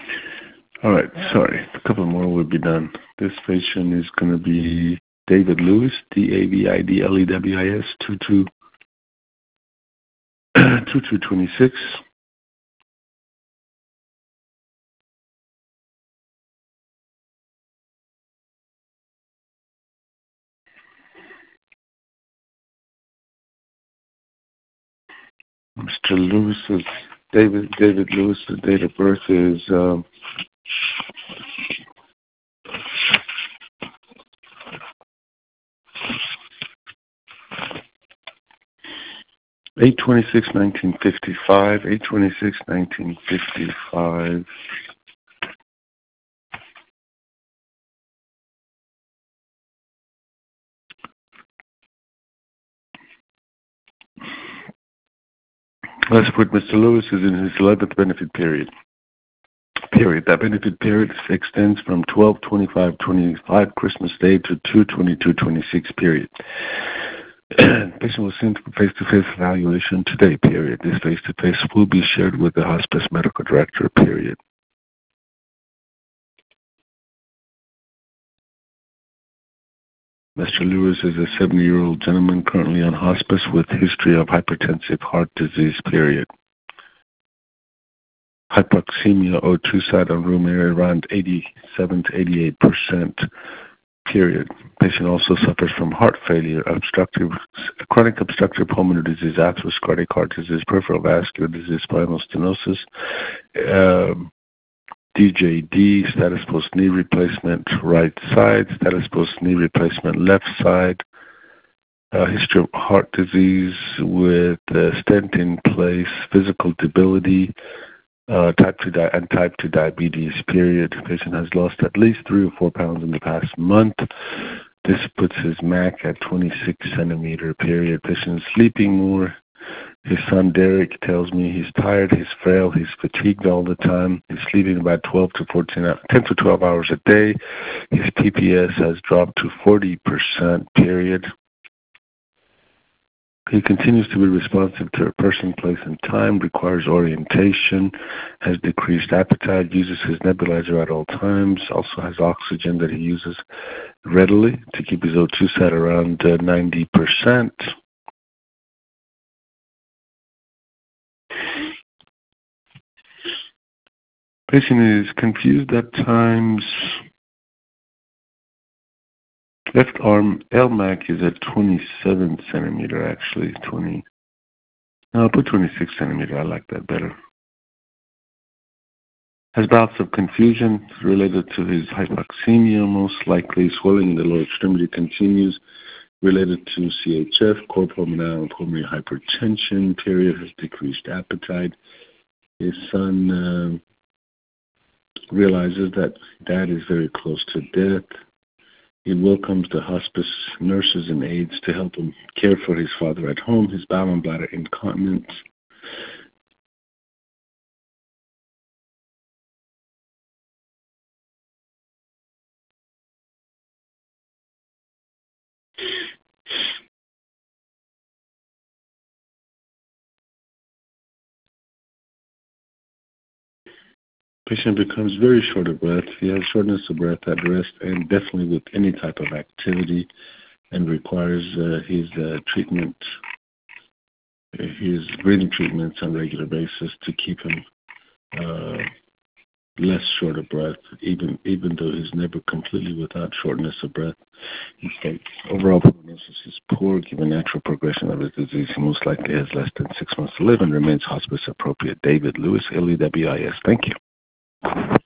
All right, sorry. A couple more will be done. This patient is going to be David Lewis, DAVIDLEWIS, 2226. Mr. Lewis's David Lewis's date of birth is 8/26/1955. 8/26/1955. Let's put Mr. Lewis is in his 11th benefit period. That benefit period extends from 12/25/25 Christmas Day to 2/22/26 period. Patient will send for face-to-face evaluation today, period. This face-to-face will be shared with the hospice medical director, period. Mr. Lewis is a 70-year-old gentleman currently on hospice with history of hypertensive heart disease, period. Hypoxemia O2 side on room area around 87 to 88%, period. Patient also suffers from heart failure, chronic obstructive pulmonary disease, atherosclerotic heart disease, peripheral vascular disease, spinal stenosis, DJD, status post knee replacement right side, status post knee replacement left side, history of heart disease with stent in place, physical debility, type 2 diabetes, period. The patient has lost at least 3 or 4 pounds in the past month. This puts his MAC at 26 centimeter, period. Patient is sleeping more. His son Derek tells me he's tired, he's frail, he's fatigued all the time. He's sleeping about 10 to 12 hours a day. His PPS has dropped to 40%, period. He continues to be responsive to a person, place, and time, requires orientation, has decreased appetite, uses his nebulizer at all times, also has oxygen that he uses readily to keep his O2 set around 90%. Patient is confused at times. Left arm LMAC is at 27 centimeter, actually. I'll put 26 centimeter. I like that better. Has bouts of confusion related to his hypoxemia, most likely. Swelling in the lower extremity continues related to CHF, core pulmonary hypertension, period. Has decreased appetite. His son realizes that dad is very close to death. He welcomes the hospice nurses and aides to help him care for his father at home. His bowel and bladder incontinence. Patient becomes very short of breath. He has shortness of breath at rest and definitely with any type of activity, and requires his breathing treatments on a regular basis to keep him less short of breath, even though he's never completely without shortness of breath. He states overall prognosis is poor given natural progression of his disease. He most likely has less than 6 months to live and remains hospice appropriate. David Lewis, LEWIS. Thank you.